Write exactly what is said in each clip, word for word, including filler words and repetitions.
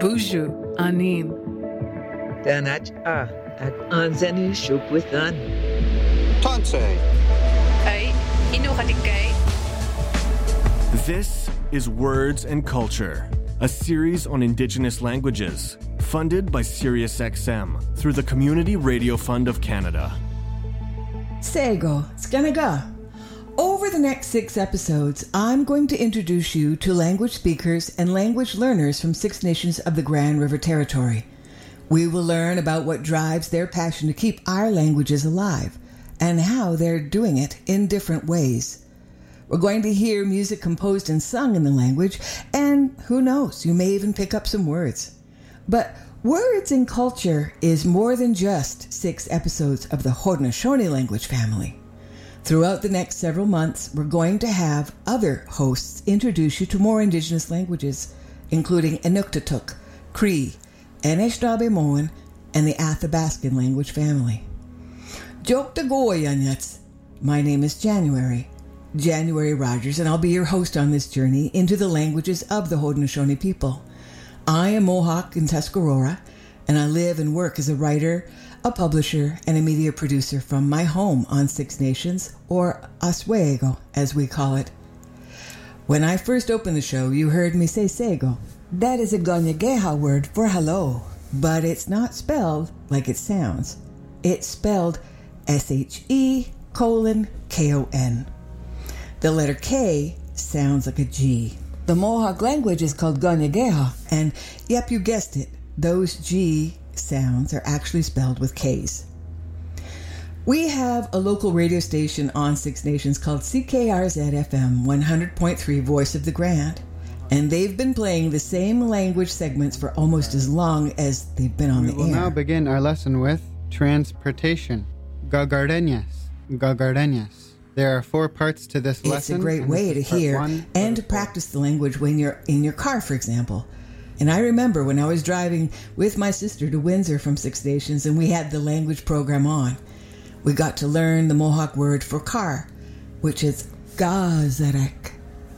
Buju Anin. Danach a ag anzeni shupwithan. Tanse. Ay, inukatikay. This is Words and Culture, a series on Indigenous languages, funded by SiriusXM through the Community Radio Fund of Canada. Sego, Skanaga. Over the next six episodes, I'm going to introduce you to language speakers and language learners from Six Nations of the Grand River Territory. We will learn about what drives their passion to keep our languages alive and how they're doing it in different ways. We're going to hear music composed and sung in the language, and who knows, you may even pick up some words. But Words and Culture is more than just six episodes of the Haudenosaunee language family. Throughout the next several months, we're going to have other hosts introduce you to more Indigenous languages, including Inuktitut, Cree, Anishinaabe-Moan, and the Athabascan language family. Joke to go, Yanyats. My name is January, January Rogers, and I'll be your host on this journey into the languages of the Haudenosaunee people. I am Mohawk in Tuscarora, and I live and work as a writer, a publisher, and a media producer from my home on Six Nations, or Oswego, as we call it. When I first opened the show, you heard me say Sego. That is a Ganyageha word for hello, but it's not spelled like it sounds. It's spelled S H E colon K O N. The letter K sounds like a G. The Mohawk language is called Ganyageha, and yep, you guessed it, those G sounds are actually spelled with K's. We have a local radio station on Six Nations called C K R Z F M one hundred point three Voice of the Grand, and they've been playing the same language segments for almost as long as they've been on we the will air. Now begin our lesson with transportation. Gagardeñas, Gagardeñas. There are four parts to this it's lesson. It's a great way to hear and to practice the language when you're in your car, for example. And I remember when I was driving with my sister to Windsor from Six Nations and we had the language program on, we got to learn the Mohawk word for car, which is gazarek.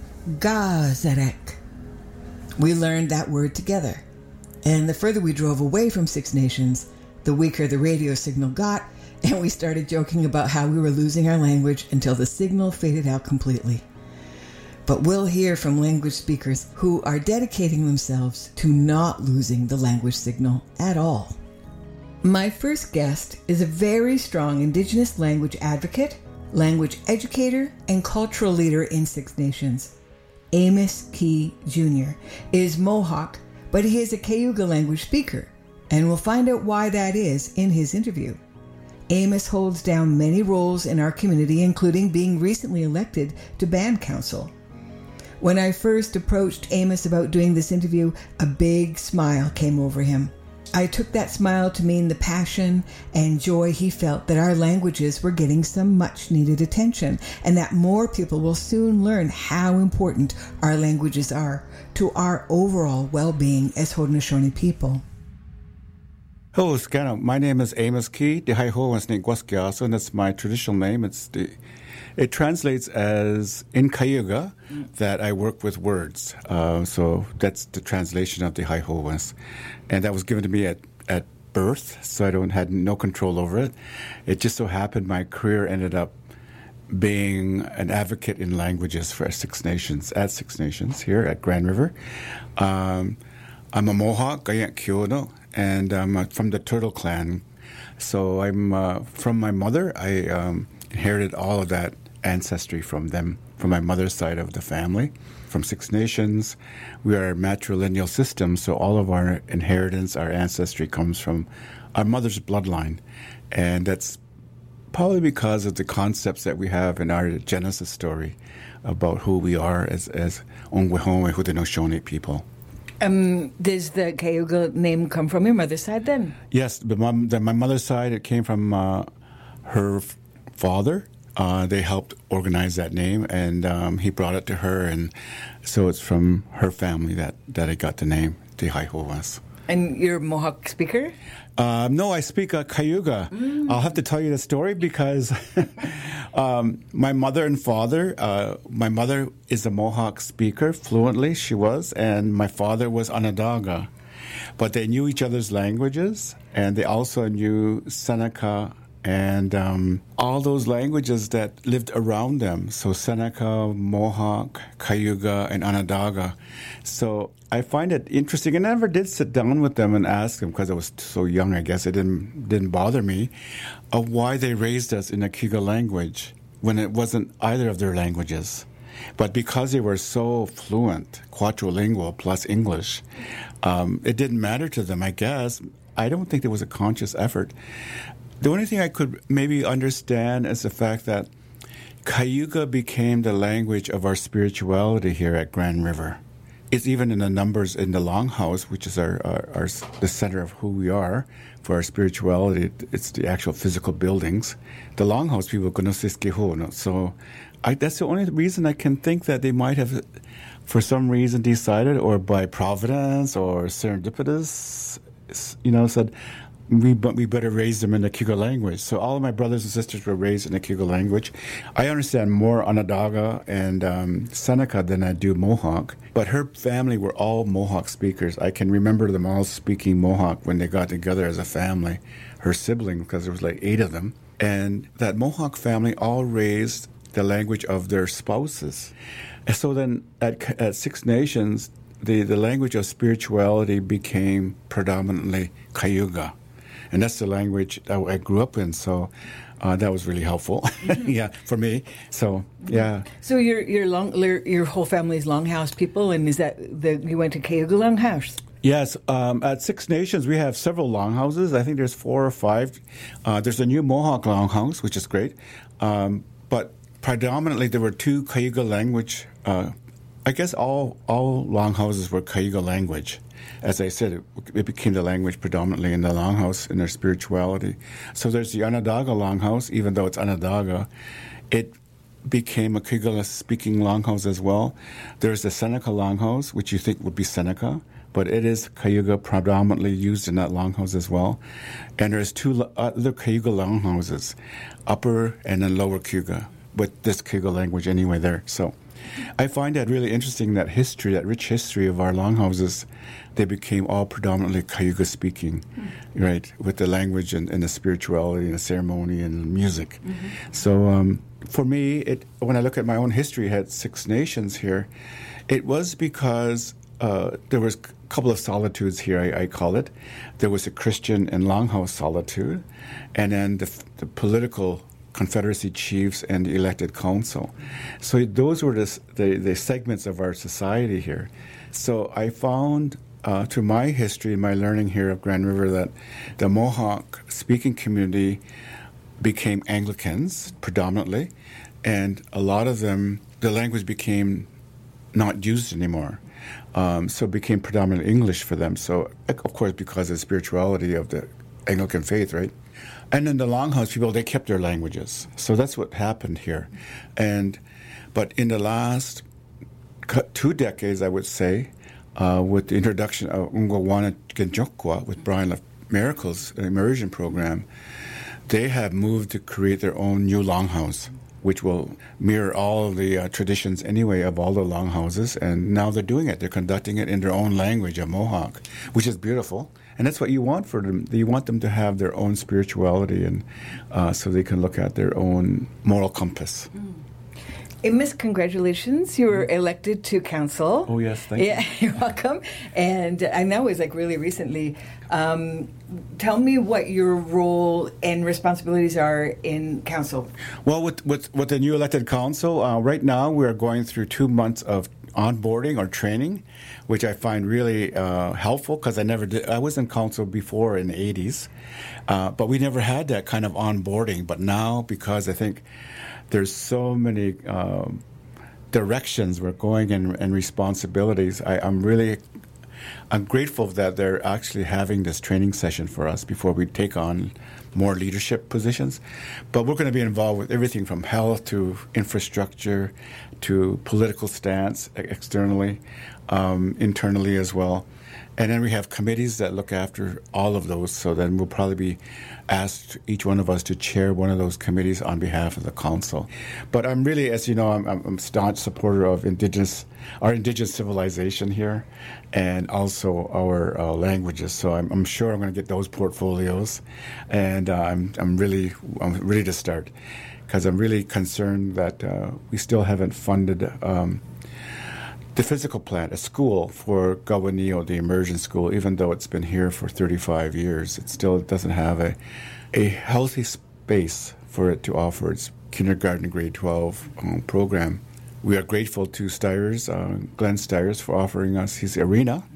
Gazarek. We learned that word together. And the further we drove away from Six Nations, the weaker the radio signal got, and we started joking about how we were losing our language until the signal faded out completely. But we'll hear from language speakers who are dedicating themselves to not losing the language signal at all. My first guest is a very strong Indigenous language advocate, language educator, and cultural leader in Six Nations. Amos Key Junior is Mohawk, but he is a Cayuga language speaker, and we'll find out why that is in his interview. Amos holds down many roles in our community, including being recently elected to Band Council. When I first approached Amos about doing this interview, a big smile came over him. I took that smile to mean the passion and joy he felt that our languages were getting some much-needed attention, and that more people will soon learn how important our languages are to our overall well-being as Haudenosaunee people. Hello, Scano. My name is Amos Key. And that's my traditional name. It's the, it translates as in Cayuga that I work with words. Uh, so that's the translation of the Haihowas. And that was given to me at, at birth, so I don't had no control over it. It just so happened my career ended up being an advocate in languages for Six Nations, at Six Nations here at Grand River. Um, I'm a Mohawk, Gayak Kyono, and I'm from the Turtle Clan. So I'm uh, from my mother. I um, inherited all of that ancestry from them, from my mother's side of the family. From Six Nations, we are a matrilineal system, so all of our inheritance, our ancestry comes from our mother's bloodline. And that's probably because of the concepts that we have in our Genesis story about who we are as, as Ongwehonwe Haudenosaunee people. Um, does the Cayuga name come from your mother's side then? Yes, but my, the, my mother's side, it came from uh, her f- father. Uh, they helped organize that name, and um, he brought it to her, and so it's from her family that, that I got the name, Te Haihowas. And you're a Mohawk speaker? Uh, no, I speak uh, Cayuga. Mm. I'll have to tell you the story because um, my mother and father, uh, my mother is a Mohawk speaker fluently, she was, and my father was Onondaga. But they knew each other's languages, and they also knew Seneca and um, all those languages that lived around them. So Seneca, Mohawk, Cayuga, and Onondaga. So I find it interesting. And I never did sit down with them and ask them, because I was so young, I guess it didn't didn't bother me, of why they raised us in the Cayuga language when it wasn't either of their languages. But because they were so fluent, quadrilingual plus English, um, it didn't matter to them, I guess. I don't think there was a conscious effort. The only thing I could maybe understand is the fact that Cayuga became the language of our spirituality here at Grand River. It's even in the numbers in the Longhouse, which is our, our, our the center of who we are for our spirituality. It's the actual physical buildings. The Longhouse people Gunosiskihono. So I, that's the only reason I can think that they might have, for some reason, decided, or by providence or serendipitous, you know, said, we but we better raise them in the Cayuga language. So all of my brothers and sisters were raised in the Cayuga language. I understand more Onondaga and um, Seneca than I do Mohawk, but her family were all Mohawk speakers. I can remember them all speaking Mohawk when they got together as a family, her siblings, because there was like eight of them. And that Mohawk family all raised the language of their spouses. And so then at, at Six Nations, the, the language of spirituality became predominantly Cayuga. And that's the language that I grew up in, so uh, that was really helpful, mm-hmm. yeah, for me. So, yeah. So your your long your whole family's Longhouse people, and is that the you went to Cayuga Longhouse? Yes, um, at Six Nations we have several longhouses. I think there's four or five. Uh, there's a new Mohawk longhouse, which is great, um, but predominantly there were two Cayuga language. Uh, I guess all all longhouses were Cayuga language. As I said, it, it became the language predominantly in the Longhouse, in their spirituality. So there's the Onondaga Longhouse, even though it's Onondaga. It became a Cayuga-speaking Longhouse as well. There's the Seneca Longhouse, which you think would be Seneca, but it is Cayuga predominantly used in that Longhouse as well. And there's two other Cayuga Longhouses, Upper and then Lower Cayuga, with this Cayuga language anyway there. So I find that really interesting, that history, that rich history of our longhouses. They became all predominantly Cayuga speaking, mm-hmm. right, with the language and, and the spirituality and the ceremony and music. Mm-hmm. So um, for me, it when I look at my own history at Six Nations here, it was because uh, there was a couple of solitudes here, I, I call it. There was a Christian and Longhouse solitude, and then the, the political Confederacy chiefs and the elected council. So those were the, the, the segments of our society here. So I found, uh, through my history and my learning here of Grand River, that the Mohawk speaking community became Anglicans predominantly, and a lot of them, the language became not used anymore. Um, so it became predominantly English for them. So, of course, because of the spirituality of the Anglican faith, right? And then the Longhouse people, they kept their languages. So that's what happened here. And but in the last two decades, I would say, uh, with the introduction of Ungwawana Genjokwa with Brian of Miracles, an immersion program, they have moved to create their own new Longhouse, which will mirror all the uh, traditions anyway of all the Longhouses. And now they're doing it. They're conducting it in their own language of Mohawk, which is beautiful. And that's what you want for them. You want them to have their own spirituality, and uh, so they can look at their own moral compass. Mm. Hey, Miss, congratulations. You were elected to council. Oh, yes, thank yeah, you. Yeah, you're welcome. And I know it was like really recently. Um, tell me what your role and responsibilities are in council. Well, with, with, with the new elected council, uh, right now we are going through two months of onboarding or training, which I find really uh, helpful, because I never did. I was in council before in the eighties, uh, but we never had that kind of onboarding. But now, because I think there's so many uh, directions we're going in and responsibilities, I, I'm really I'm grateful that they're actually having this training session for us before we take on more leadership positions. But we're going to be involved with everything from health to infrastructure to political stance externally. um, internally as well. And then we have committees that look after all of those. So then we'll probably be asked, each one of us, to chair one of those committees on behalf of the council. But I'm really, as you know, I'm, I'm a staunch supporter of indigenous, our indigenous civilization here, and also our uh, languages. So I'm, I'm sure I'm going to get those portfolios, and uh, I'm I'm really I'm ready to start, because I'm really concerned that uh, we still haven't funded. Um, The physical plant, a school for Gawanio, the immersion school, even though it's been here for thirty-five years, it still doesn't have a a healthy space for it to offer its kindergarten grade twelve um, program. We are grateful to Stiers, uh, Glenn Stiers, for offering us his arena,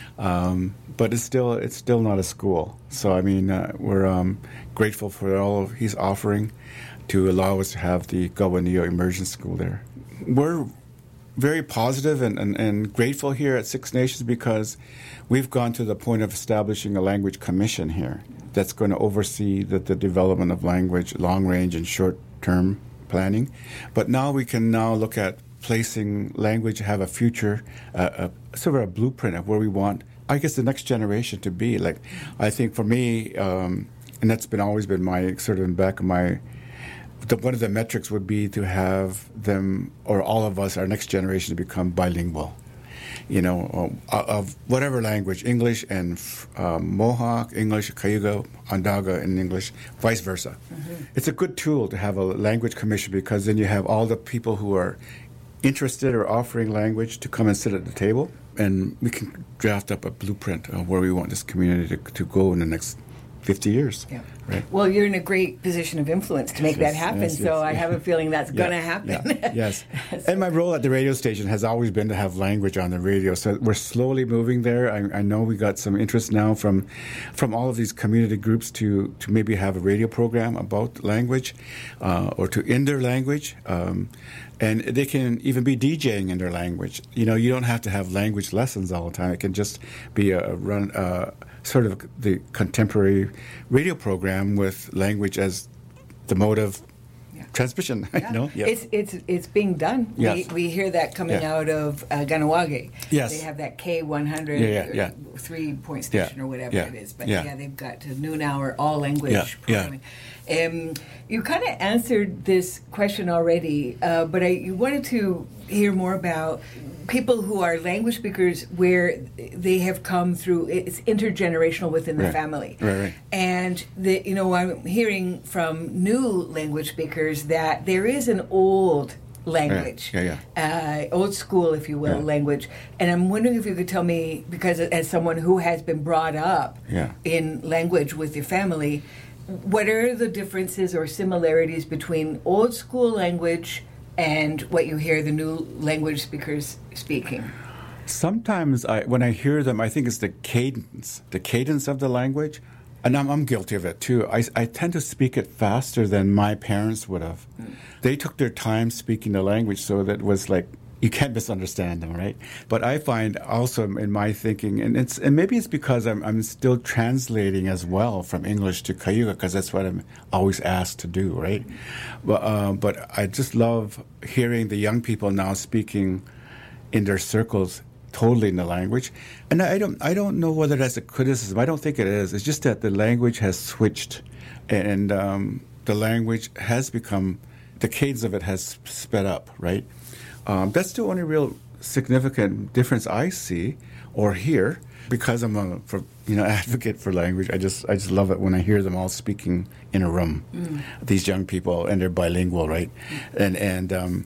um, but it's still it's still not a school. So I mean, uh, we're um, grateful for all he's offering to allow us to have the Gawanio immersion school there. We're very positive and, and, and grateful here at Six Nations, because we've gone to the point of establishing a language commission here that's going to oversee the, the development of language, long-range and short-term planning. But now we can now look at placing language, have a future, uh, a, sort of a blueprint of where we want, I guess, the next generation to be. Like, I think for me, um, and that's been always been my sort of in the back of my The, one of the metrics would be to have them, or all of us, our next generation, to become bilingual, you know, of, of whatever language, English and um, Mohawk, English, Cayuga, Onondaga, and English, vice versa. Mm-hmm. It's a good tool to have a language commission, because then you have all the people who are interested or offering language to come and sit at the table, and we can draft up a blueprint of where we want this community to, to go in the next fifty years. Yeah. Right. Well, you're in a great position of influence to make Yes, that happen, yes, so yes. I have a feeling that's Yeah, going to happen. yeah, yes. And my role at the radio station has always been to have language on the radio, so we're slowly moving there. I, I know we got some interest now from from all of these community groups to, to maybe have a radio program about language, uh, or to in their language. Um, and they can even be DJing in their language. You know, you don't have to have language lessons all the time. It can just be a run, uh, sort of the contemporary radio program with language as the mode of yeah. transmission. Yeah. No? Yeah. It's it's it's being done. Yes. We, we hear that coming Yeah. out of uh, Ganawage. Yes. They have that K one hundred Yeah, yeah, yeah. three-point station Yeah. or whatever Yeah. it is. But Yeah. yeah, they've got to noon hour all language Yeah, yeah. programming. Um, you kind of answered this question already, uh, but I you wanted to hear more about people who are language speakers where they have come through, it's intergenerational within the Right. family. Right, right. And, the, you know, I'm hearing from new language speakers that there is an old language, Yeah, yeah, Uh, old school, if you will, Yeah. language. And I'm wondering if you could tell me, because as someone who has been brought up Yeah. in language with your family, what are the differences or similarities between old school language and what you hear the new language speakers speaking? Sometimes I, when I hear them, I think it's the cadence, the cadence of the language. And I'm, I'm guilty of it, too. I, I tend to speak it faster than my parents would have. Mm. They took their time speaking the language, so that it was like, you can't misunderstand them, right? But I find also in my thinking, and it's and maybe it's because I'm I'm still translating as well from English to Cayuga, because that's what I'm always asked to do, right? But uh, but I just love hearing the young people now speaking in their circles totally in the language, and I don't I don't know whether that's a criticism. I don't think it is. It's just that the language has switched, and um, the language has become, the cadence of it has sped up, right? Um, that's the only real significant difference I see or hear, because I'm a for, you know advocate for language. I just I just love it when I hear them all speaking in a room. Mm. These young people, and they're bilingual, right? Mm. And and um,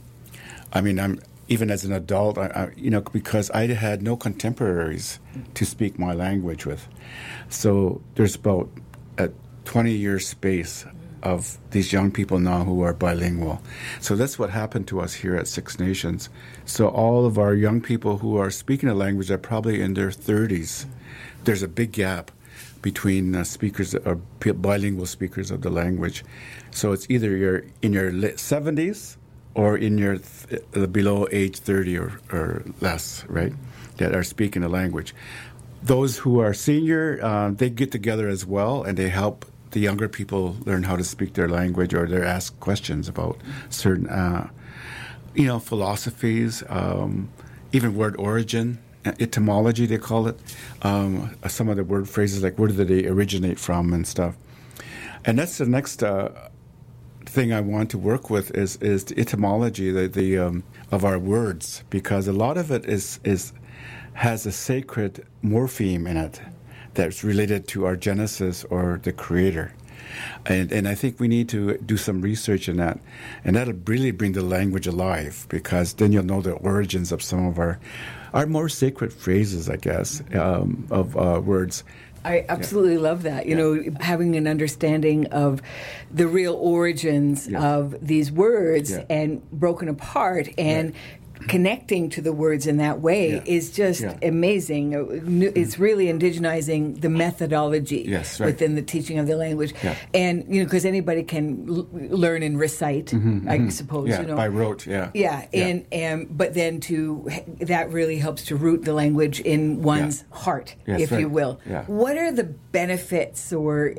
I mean, I'm even as an adult, I, I, you know, because I had no contemporaries to speak my language with, so there's about a twenty year space of these young people now who are bilingual. So that's what happened to us here at Six Nations. So all of our young people who are speaking a language are probably in their thirties. There's a big gap between uh, speakers or bilingual speakers of the language. So it's either you're in your seventies or in your th- uh, below age thirty or, or less, right, that are speaking the language. Those who are senior, uh, they get together as well, and they help the younger people learn how to speak their language, or they're asked questions about certain, uh, you know, philosophies, um, even word origin, etymology, they call it. Um, some of the word phrases, like where did they originate from and stuff. And that's the next uh, thing I want to work with is is the etymology the, the um, of our words, because a lot of it is is has a sacred morpheme in it that's related to our Genesis or the Creator. And and I think we need to do some research in that. And that'll really bring the language alive, because then you'll know the origins of some of our our more sacred phrases, I guess, um, of uh, words. I absolutely yeah. love that. You yeah. know, having an understanding of the real origins yeah. of these words yeah. and broken apart and yeah. connecting to the words in that way yeah. is just yeah. amazing. It's really indigenizing the methodology yes, right. within the teaching of the language. Yeah. And, you know, because anybody can l- learn and recite, mm-hmm, I mm-hmm. suppose, yeah, you know. by rote, yeah. Yeah, yeah. And, and but then to, that really helps to root the language in one's yeah. heart, yes, if right. you will. Yeah. What are the benefits, or,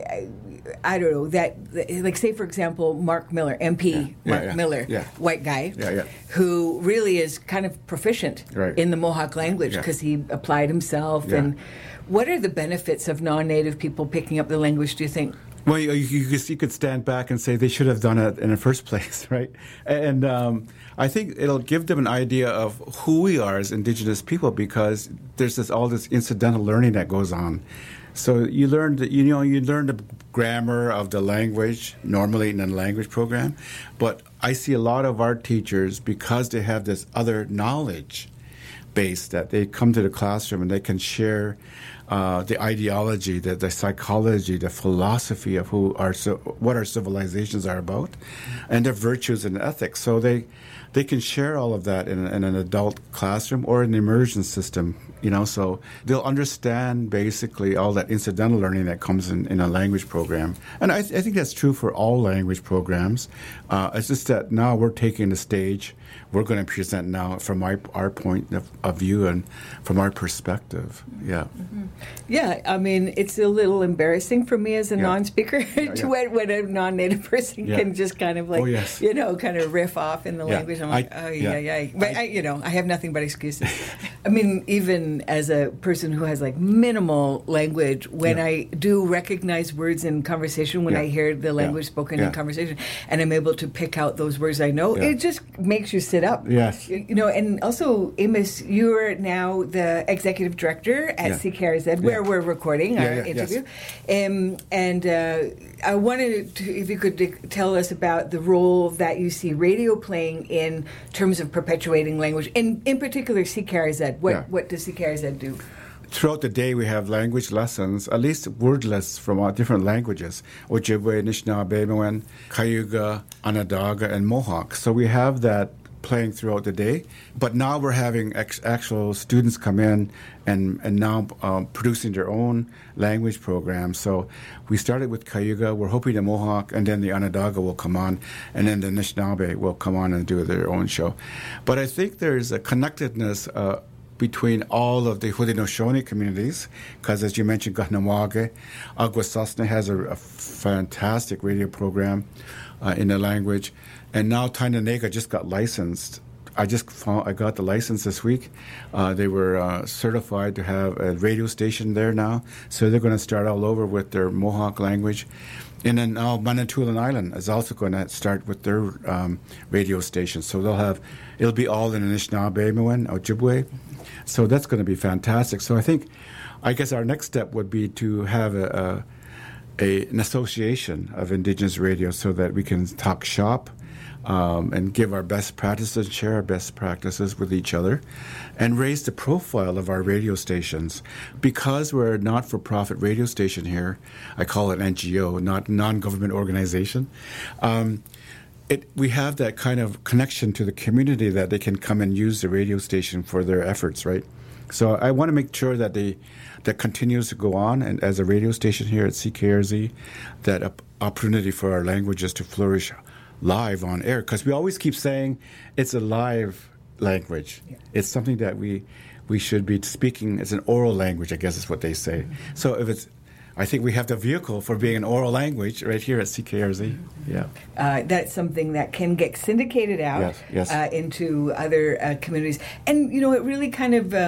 I don't know, that, like, say, for example, Mark Miller, M P yeah. Yeah, Mark yeah. Miller, yeah. white guy, yeah, yeah. who really is kind of proficient right. in the Mohawk language because yeah. he applied himself. Yeah. And what are the benefits of non-native people picking up the language, do you think? Well, you, you, you could stand back and say they should have done it in the first place, right? And um, I think it'll give them an idea of who we are as Indigenous people, because there's this all this incidental learning that goes on. So you learn the, you know you learn the grammar of the language normally in a language program, but I see a lot of our teachers, because they have this other knowledge base, that they come to the classroom and they can share uh, the ideology, the, the psychology, the philosophy of who our what our civilizations are about, and their virtues and ethics. So they they can share all of that in, in an adult classroom or an immersion system, you know, so they'll understand basically all that incidental learning that comes in, in a language program. And I, th- I think that's true for all language programs. Uh, it's just that now we're taking the stage. We're going to present now from our, our point of, of view and from our perspective. Yeah. Mm-hmm. Yeah, I mean, it's a little embarrassing for me as a yeah. non-speaker yeah, to yeah. when, when a non-native person yeah. can just kind of like, oh, yes. you know, kind of riff off in the yeah. language. I'm like, I, oh, yeah, yeah, yeah. But, I, I, you know, I have nothing but excuses. I mean, even as a person who has like minimal language, when yeah. I do recognize words in conversation, when yeah. I hear the language yeah. spoken yeah. in conversation, and I'm able to pick out those words I know, yeah. it just makes you sit up. Yes. You, you know, and also, Amos, you're now the executive director at yeah. C K R Z, where yeah. we're recording yeah, our yeah, interview. Yes. Um, and uh, I wanted to, if you could de- tell us about the role that you see radio playing in terms of perpetuating language, and in particular C K R Z. What, yeah. what does C K R Z do? Throughout the day, we have language lessons, at least word lists from our different languages: Ojibwe, Anishinaabe, Miwin, Cayuga, Onondaga, and Mohawk. So we have that playing throughout the day. But now we're having ex- actual students come in and, and now um, producing their own language programs. So we started with Cayuga. We're hoping the Mohawk and then the Onondaga will come on, and then the Anishinaabe will come on and do their own show. But I think there's a connectedness uh, between all of the Haudenosaunee communities, because as you mentioned, Kahnawake, Akwesasne has a, a fantastic radio program uh, in the language. And now Tainanega just got licensed. I just found, I got the license this week. Uh, they were uh, certified to have a radio station there now. So they're going to start all over with their Mohawk language. And then now Manitoulin Island is also going to start with their um, radio station. So they'll have, it'll be all in Anishinaabe, Miwin, Ojibwe. So that's going to be fantastic. So I think, I guess our next step would be to have a, a, a an association of Indigenous radio so that we can talk shop. Um, and give our best practices, share our best practices with each other, and raise the profile of our radio stations. Because we're a not-for-profit radio station here, I call it N G O, not non-government organization, um, it, we have that kind of connection to the community that they can come and use the radio station for their efforts, right? So I want to make sure that they that continues to go on, and as a radio station here at C K R Z, that op- opportunity for our languages to flourish live on air, because we always keep saying it's a live language. Yeah. It's something that we we should be speaking as an oral language, I guess is what they say. Mm-hmm. So if it's, I think we have the vehicle for being an oral language right here at C K R Z. Mm-hmm. Yeah, uh, that's something that can get syndicated out yes, yes. Uh, into other uh, communities, and you know it really kind of um,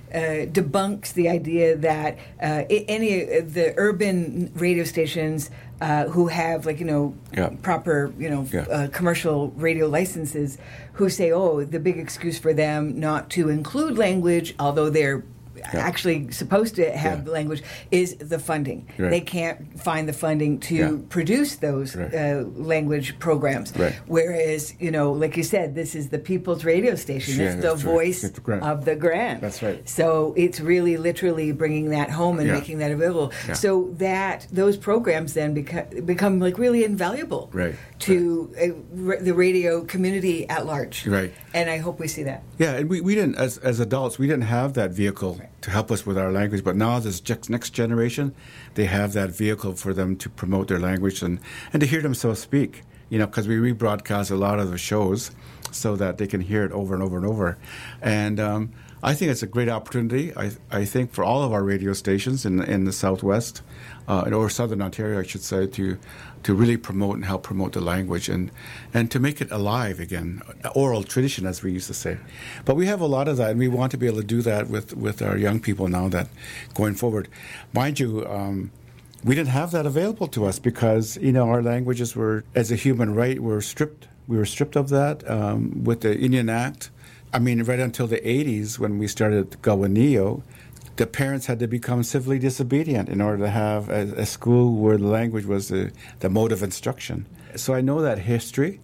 uh, debunks the idea that uh, I- any of the urban radio stations uh, who have, like, you know, Yeah. proper, you know, Yeah. uh, commercial radio licenses, who say, oh, the big excuse for them not to include language, although they're Yeah. actually supposed to have Yeah. language, is the funding. Right. They can't find the funding to Yeah. produce those Right. uh, language programs. Right. Whereas, you know, like you said, this is the people's radio station. Yeah, it's the that's right. voice It's the Grand. of the Grand. That's right. So it's really literally bringing that home and Yeah. making that available. Yeah. So that those programs then become, become like really invaluable Right. to uh, r- the radio community at large. Right. And I hope we see that. Yeah, and we, we didn't, as, as adults, we didn't have that vehicle to help us with our language. But now, this ge- next generation, they have that vehicle for them to promote their language and, and to hear themselves speak. You know, because we rebroadcast a lot of the shows so that they can hear it over and over and over. And um, I think it's a great opportunity, I, I think, for all of our radio stations in, in the Southwest, uh, or Southern Ontario, I should say, to to really promote and help promote the language and, and to make it alive again, oral tradition, as we used to say. But we have a lot of that, and we want to be able to do that with, with our young people now that going forward. Mind you, um, we didn't have that available to us because, you know, our languages were, as a human right, were stripped. We were stripped of that um, with the Indian Act. I mean, right until the eighties when we started Gawanio, the parents had to become civilly disobedient in order to have a, a school where the language was the, the mode of instruction. So I know that history,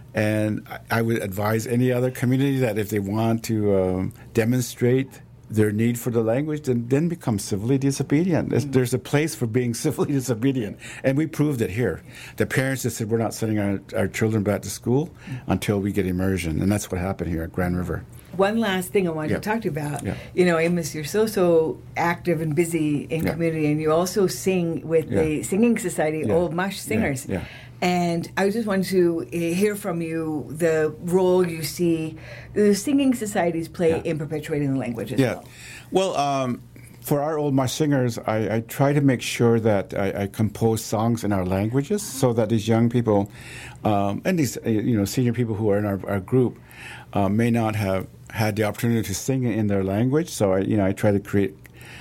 and I, I would advise any other community that if they want to um, demonstrate their need for the language, then, then become civilly disobedient. There's, there's a place for being civilly disobedient, and we proved it here. The parents just said, we're not sending our, our children back to school until we get immersion, and that's what happened here at Grand River. One last thing I wanted Yeah. to talk to you about. Yeah. You know, Amos, you're so, so active and busy in Yeah. community, and you also sing with Yeah. the Singing Society, Yeah. Old Mush Singers. Yeah. Yeah. And I just wanted to uh, hear from you the role you see the singing societies play Yeah. in perpetuating the language as Yeah. well. Well, um, for our Old Mush Singers, I, I try to make sure that I, I compose songs in our languages so that these young people um, and these uh, you know senior people who are in our, our group uh, may not have had the opportunity to sing in their language. So I, you know, I try to create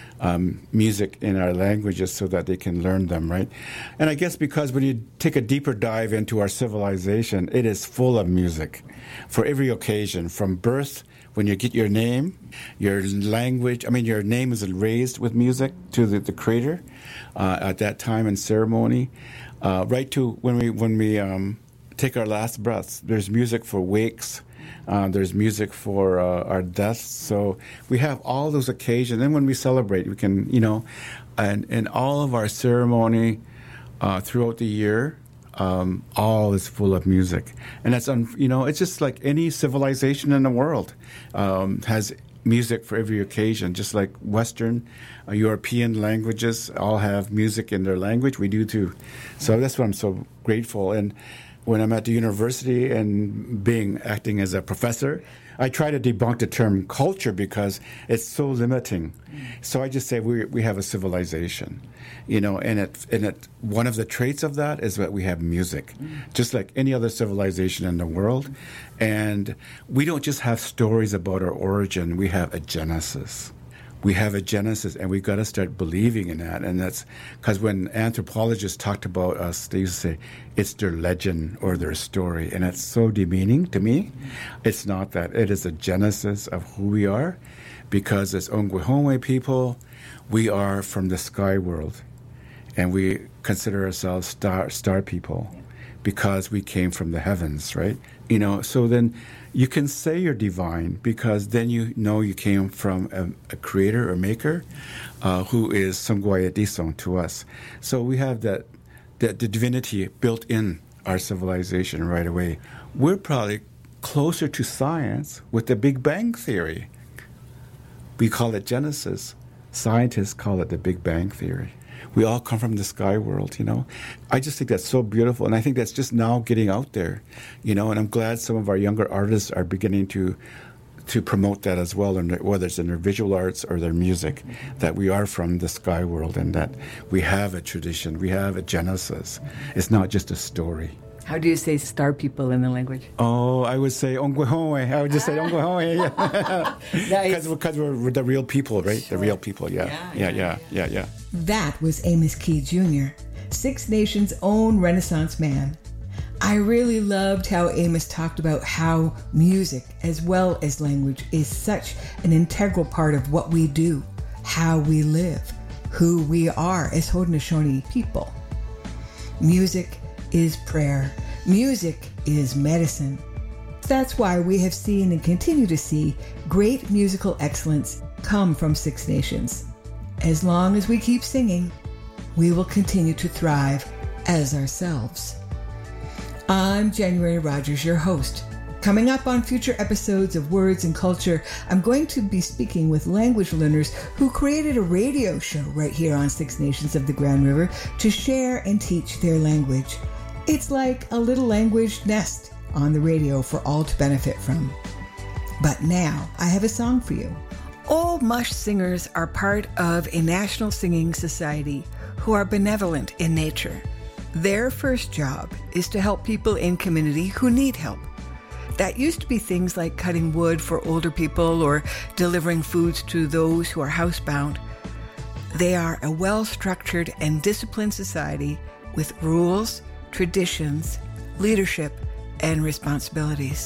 um, music in our languages so that they can learn them, right? And I guess because when you take a deeper dive into our civilization, it is full of music for every occasion, from birth, when you get your name, your language, I mean, your name is raised with music to the, the Creator uh, at that time in ceremony, uh, right to when we when we um, take our last breaths. There's music for wakes. Uh, there's music for uh, our deaths. So we have all those occasions. Then when we celebrate, we can, you know, and in all of our ceremony uh, throughout the year, um, all is full of music. And that's, un- you know, it's just like any civilization in the world um, has music for every occasion, just like Western uh, European languages all have music in their language. We do too. So that's what I'm so grateful. And when I'm at the university and being acting as a professor, I try to debunk the term culture because it's so limiting. So I just say we we have a civilization, you know, and it and it one of the traits of that is that we have music, just like any other civilization in the world, and we don't just have stories about our origin. We have a genesis. We have a genesis, and we've got to start believing in that. And that's because when anthropologists talked about us, they used to say it's their legend or their story. And it's so demeaning to me. It's not that. It is a genesis of who we are, because as Ongwehome people, we are from the sky world. And we consider ourselves star, star people because we came from the heavens, right? You know, so then you can say you're divine because then you know you came from a, a creator or maker uh, who is Songwayadisong to us. So we have that, that the divinity built in our civilization right away. We're probably closer to science with the Big Bang Theory. We call it Genesis. Scientists call it the Big Bang Theory. We all come from the sky world, you know. I just think that's so beautiful, and I think that's just now getting out there, you know, and I'm glad some of our younger artists are beginning to to promote that as well, and whether it's in their visual arts or their music, that we are from the sky world and that we have a tradition, we have a genesis. It's not just a story. How do you say star people in the language? Oh, I would say Ongwehoe. I would just say Ongwehoe. Yeah. Nice. Because we're, we're the real people, right? Sure. The real people. Yeah. Yeah, Yeah. yeah, Yeah. Yeah. Yeah. That was Amos Key Junior, Six Nations' own Renaissance man. I really loved how Amos talked about how music, as well as language, is such an integral part of what we do, how we live, who we are as Haudenosaunee people. Music is prayer. Music is medicine. That's why we have seen and continue to see great musical excellence come from Six Nations. As long as we keep singing, we will continue to thrive as ourselves. I'm January Rogers, your host. Coming up on future episodes of Words and Culture, I'm going to be speaking with language learners who created a radio show right here on Six Nations of the Grand River to share and teach their language. It's like a little language nest on the radio for all to benefit from. But now, I have a song for you. Old Mush singers are part of a national singing society who are benevolent in nature. Their first job is to help people in community who need help. That used to be things like cutting wood for older people or delivering foods to those who are housebound. They are a well-structured and disciplined society with rules, traditions, leadership, and responsibilities.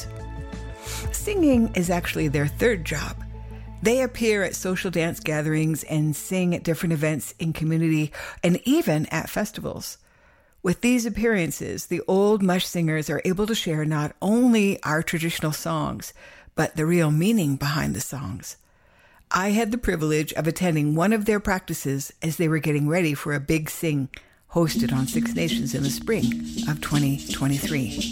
Singing is actually their third job. They appear at social dance gatherings and sing at different events in community and even at festivals. With these appearances, the old Mush singers are able to share not only our traditional songs, but the real meaning behind the songs. I had the privilege of attending one of their practices as they were getting ready for a big sing hosted on Six Nations in the spring of twenty twenty-three.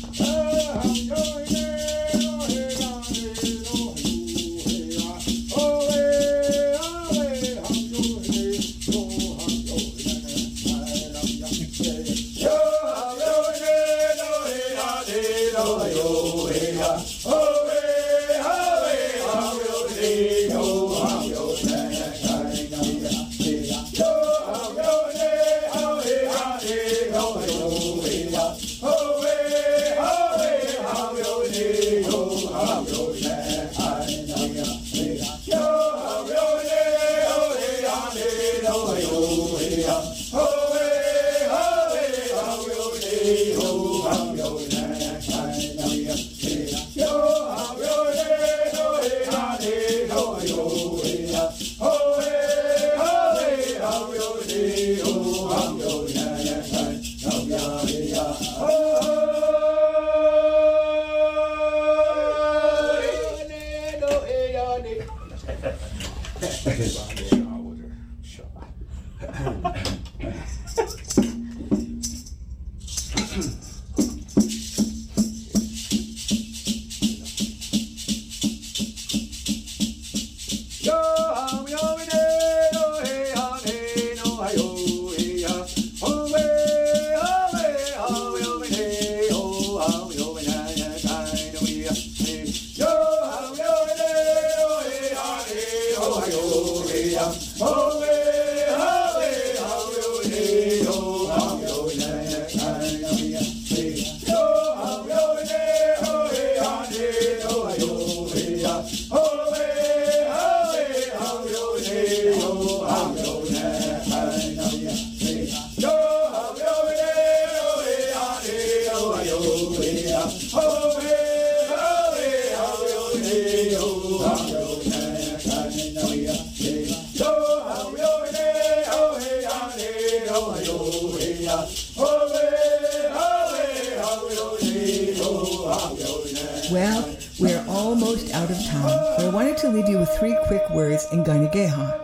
Well, we're almost out of time, so I wanted to leave you with three quick words in Gainigeha.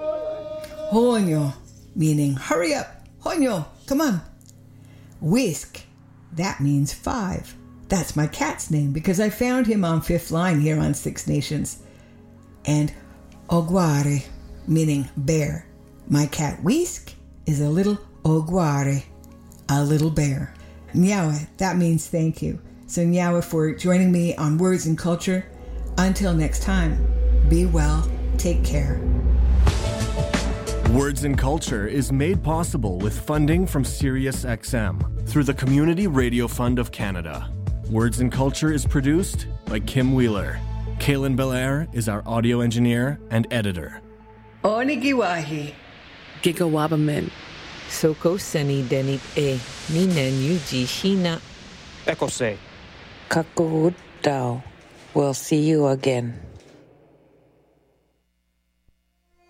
Honyo, meaning hurry up. Honyo, come on. Whisk, that means five. That's my cat's name because I found him on fifth line here on Six Nations. And Oguare, meaning bear. My cat Whisk is a little Oguare, a little bear. Nyawa, that means thank you. So Nyawa for joining me on Words and Culture. Until next time, be well, take care. Words and Culture is made possible with funding from SiriusXM through the Community Radio Fund of Canada. Words and Culture is produced by Kim Wheeler. Kaylin Belair is our audio engineer and editor. Onigiwahi. Gigawabamin. Soko seni denit e. Ninen yuji hina. Ekose. Kakurut Dao. We'll see you again.